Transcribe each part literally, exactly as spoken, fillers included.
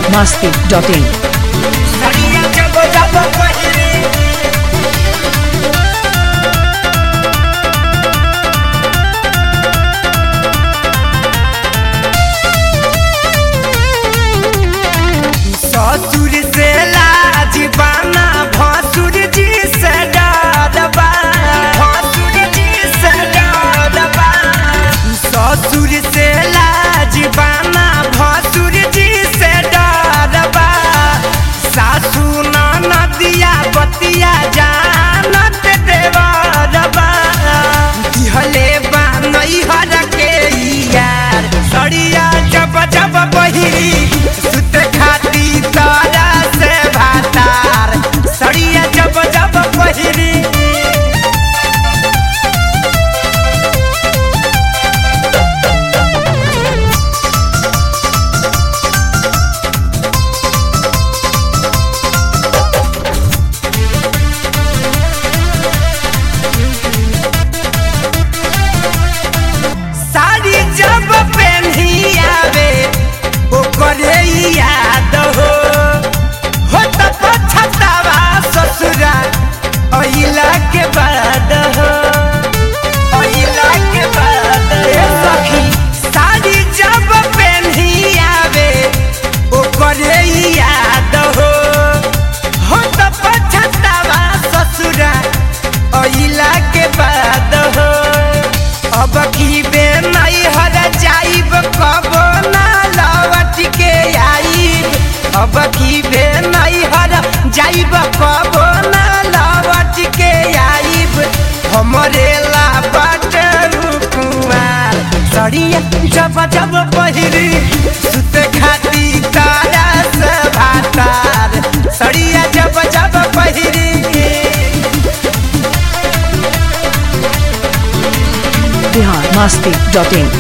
masti dot in. सड़िया जब जब पहिरे ससुर से लाज बाना भसुर जी से डरबा भसुर जी से डरबा ससुर से लाज बाना भसुर जी से डरबा सासू नदिया बतिया जानत देवरबा दिहले बा नैहर के यार सड़िया जब जब बहिरी सुत खाती तारा से भातार सड़िया जब जब बहिरी साड़ी जब पहनी आवे ओकरे याद हो हो त पछतावा ससुरा अइला के बाद हो अइला के बाद ए सखी साड़ी जब पहनी आवे ओकरे याद हो हो त पछतावा ससुरा अइला के बाद हो अब की बे नहीं हर जाइब कबो ना लौट के आइब अब की बे नहीं हर जाइब कबो ना लौट के आइब हमरे ला बाट रुकुआर सड़िया जब जब पहिरी सुत खाती तारा से भातार सड़िया जब जब पहिरी Bihar masti dot in.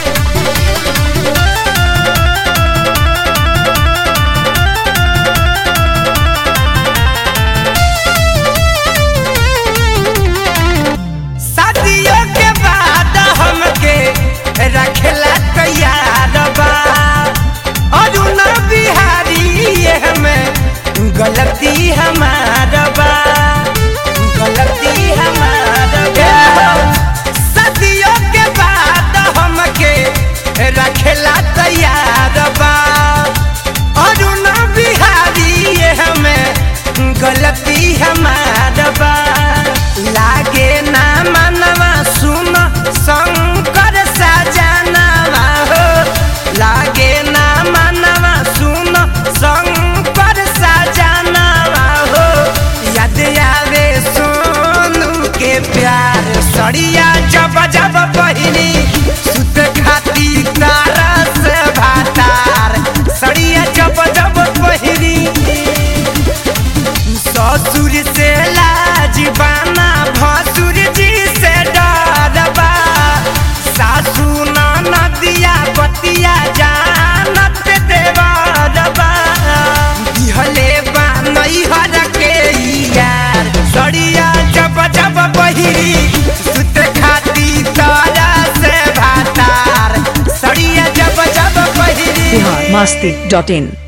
शादियों के बाद हमके रखेला तैयार बा और न बिहारी ये हमें गलती हमारा बा गलती हमारा बा शादियों के बाद हमके रखेला तैयार बा और न बिहारी ये हमें गलती हमारा बा लागे ना मनवा सुन शंकर सजनवा हो लागे ना मनवा सुन शंकर सजनवा हो याद आवे सोनू के प्यार सड़िया जब जब पहिनी सुत खाती तारा से भातार सड़िया जब जब पहिनी ससुर से लाज बाना भसुर जी से डरबा सासू नदिया बतिया जानत देवरबा दिहले बा नैहर के यार सड़िया जब जब बहिरी सुत खाती तारा से भातार सड़िया जब जब बहिरी Bihar masti dot in.